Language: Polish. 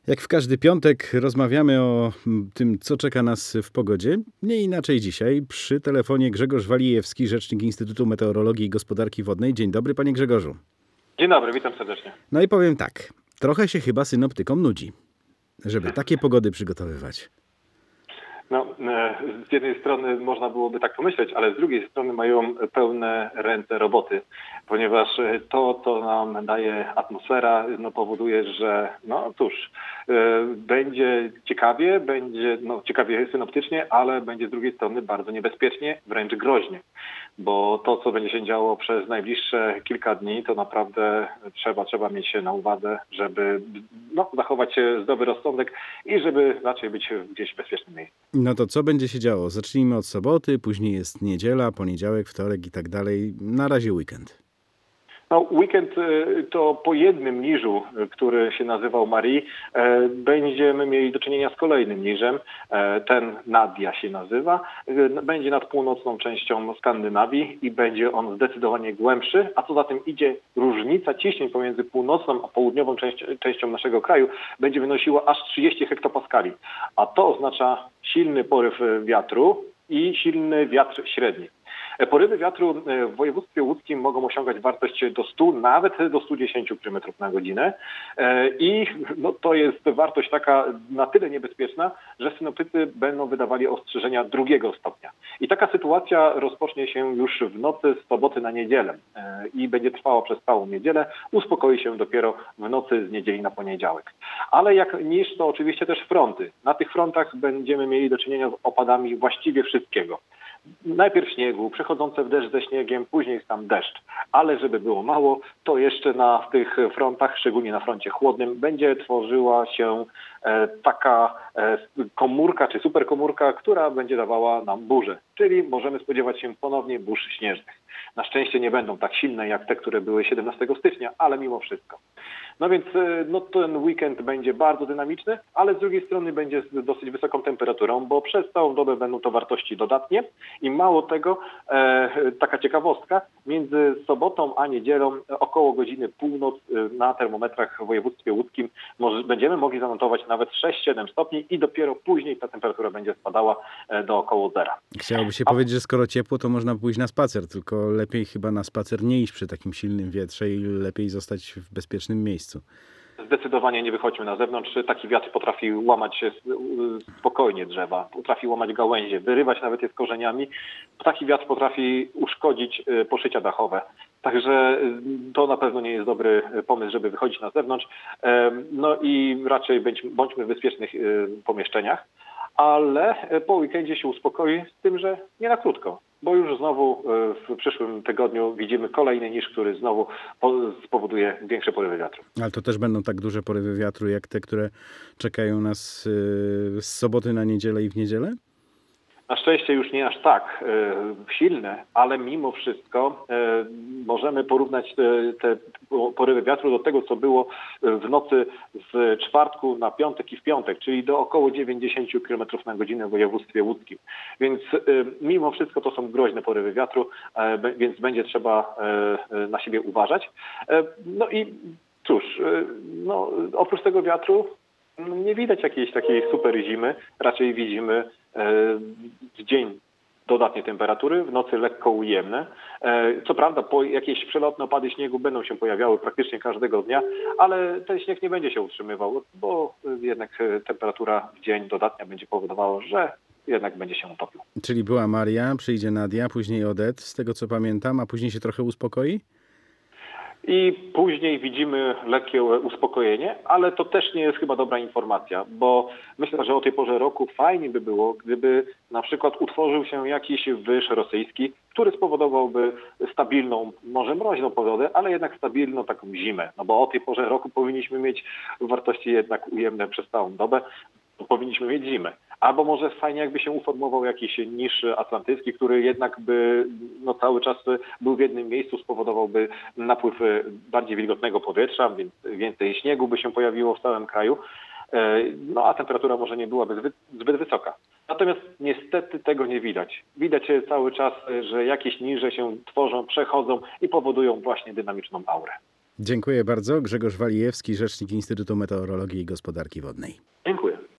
Jak w każdy piątek rozmawiamy o tym, co czeka nas w pogodzie. Nie inaczej dzisiaj. Przy telefonie Grzegorz Walijewski, rzecznik Instytutu Meteorologii i Gospodarki Wodnej. Dzień dobry, panie Grzegorzu. Dzień dobry, witam serdecznie. No i powiem tak, trochę się chyba synoptykom nudzi, żeby takie pogody przygotowywać. No, z jednej strony można byłoby tak pomyśleć, ale z drugiej strony mają pełne ręce roboty, ponieważ to, co nam daje atmosfera, powoduje, że będzie ciekawie synoptycznie, ale będzie z drugiej strony bardzo niebezpiecznie, wręcz groźnie, bo to, co będzie się działo przez najbliższe kilka dni, to naprawdę trzeba mieć się na uwadze, żeby zachować zdrowy rozsądek i żeby raczej być gdzieś w bezpiecznym miejscu. No to co będzie się działo? Zacznijmy od soboty, później jest niedziela, poniedziałek, wtorek i tak dalej. Na razie weekend. No, weekend to po jednym niżu, który się nazywał Marie, będziemy mieli do czynienia z kolejnym niżem. Ten Nadia się nazywa. Będzie nad północną częścią Skandynawii i będzie on zdecydowanie głębszy, a co za tym idzie, różnica ciśnień pomiędzy północną a południową częścią naszego kraju będzie wynosiła aż 30 hektopaskali, a to oznacza silny poryw wiatru i silny wiatr średni. Porywy wiatru w województwie łódzkim mogą osiągać wartość do 100, nawet do 110 km na godzinę. I to jest wartość taka na tyle niebezpieczna, że synoptycy będą wydawali ostrzeżenia 2 stopnia. I taka sytuacja rozpocznie się już w nocy z soboty na niedzielę i będzie trwała przez całą niedzielę. Uspokoi się dopiero w nocy z niedzieli na poniedziałek. Ale jak niż to oczywiście też fronty. Na tych frontach będziemy mieli do czynienia z opadami właściwie wszystkiego. Najpierw śniegu, przechodzące w deszcz ze śniegiem, później sam deszcz. Ale żeby było mało, to jeszcze na tych frontach, szczególnie na froncie chłodnym, będzie tworzyła się taka komórka czy superkomórka, która będzie dawała nam burzę. Czyli możemy spodziewać się ponownie burz śnieżnych. Na szczęście nie będą tak silne jak te, które były 17 stycznia, ale mimo wszystko. No więc ten weekend będzie bardzo dynamiczny, ale z drugiej strony będzie z dosyć wysoką temperaturą, bo przez całą dobę będą to wartości dodatnie i mało tego, taka ciekawostka, między sobotą a niedzielą około godziny północ na termometrach w województwie łódzkim będziemy mogli zanotować nawet 6-7 stopni i dopiero później ta temperatura będzie spadała do około zera. Chciałoby się powiedzieć, że skoro ciepło, to można pójść na spacer, tylko lepiej chyba na spacer nie iść przy takim silnym wietrze i lepiej zostać w bezpiecznym miejscu. Zdecydowanie nie wychodźmy na zewnątrz. Taki wiatr potrafi łamać spokojnie drzewa, potrafi łamać gałęzie, wyrywać nawet je z korzeniami. Taki wiatr potrafi uszkodzić poszycia dachowe. Także to na pewno nie jest dobry pomysł, żeby wychodzić na zewnątrz. No i raczej bądźmy w bezpiecznych pomieszczeniach. Ale po weekendzie się uspokoi z tym, że nie na krótko, bo już znowu w przyszłym tygodniu widzimy kolejny niż, który znowu spowoduje większe porywy wiatru. Ale to też będą tak duże porywy wiatru, jak te, które czekają nas z soboty na niedzielę i w niedzielę? Na szczęście już nie aż tak silne, ale mimo wszystko możemy porównać te porywy wiatru do tego, co było w nocy z czwartku na piątek i w piątek, czyli do około 90 km na godzinę w województwie łódzkim. Więc mimo wszystko to są groźne porywy wiatru, więc będzie trzeba na siebie uważać. No i cóż, oprócz tego wiatru nie widać jakiejś takiej super zimy, raczej widzimy w dzień dodatnie temperatury, w nocy lekko ujemne. Co prawda jakieś przelotne opady śniegu będą się pojawiały praktycznie każdego dnia, ale ten śnieg nie będzie się utrzymywał, bo jednak temperatura w dzień dodatnia będzie powodowała, że jednak będzie się utopił. Czyli była Maria, przyjdzie Nadia, później Odet, z tego co pamiętam, a później się trochę uspokoi? I później widzimy lekkie uspokojenie, ale to też nie jest chyba dobra informacja, bo myślę, że o tej porze roku fajnie by było, gdyby na przykład utworzył się jakiś wyż rosyjski, który spowodowałby stabilną, może mroźną pogodę, ale jednak stabilną taką zimę. No bo o tej porze roku powinniśmy mieć wartości jednak ujemne przez całą dobę, powinniśmy mieć zimę. Albo może fajnie jakby się uformował jakiś niż atlantycki, który jednak by cały czas był w jednym miejscu, spowodowałby napływ bardziej wilgotnego powietrza, więc więcej śniegu by się pojawiło w całym kraju, a temperatura może nie byłaby zbyt wysoka. Natomiast niestety tego nie widać. Widać cały czas, że jakieś niże się tworzą, przechodzą i powodują właśnie dynamiczną aurę. Dziękuję bardzo. Grzegorz Walijewski, rzecznik Instytutu Meteorologii i Gospodarki Wodnej. Dziękuję.